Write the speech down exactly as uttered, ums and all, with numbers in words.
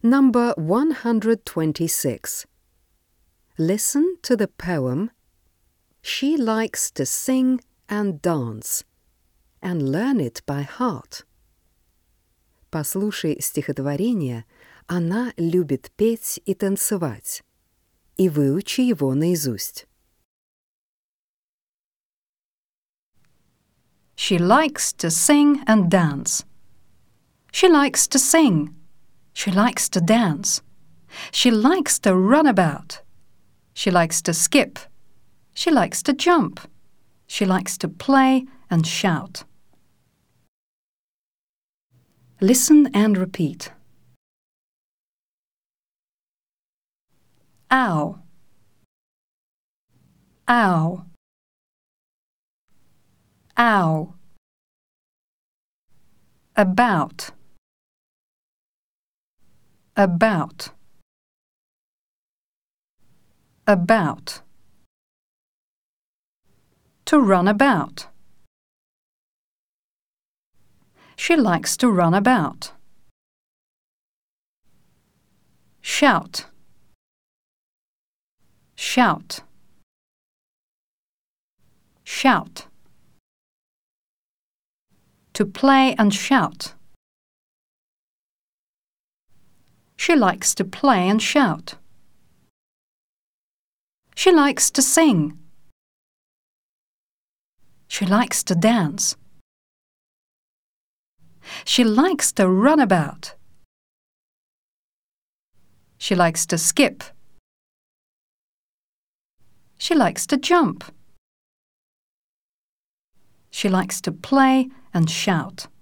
Number one hundred twenty-six. Listen to the poem She likes to sing and dance and learn it by heart. Послушай стихотворение «Она любит петь и танцевать» и выучи его наизусть. She likes to sing and dance. She likes to sing. She likes to dance. She likes to run about. She likes to skip. She likes to jump. She likes to play and shout. Listen and repeat. Ow. Ow. Ow. About. About. About. To run about. She likes to run about. Shout. Shout. Shout. To play and shout. She likes to play and shout. She likes to sing. She likes to dance. She likes to run about. She likes to skip. She likes to jump. She likes to play and shout.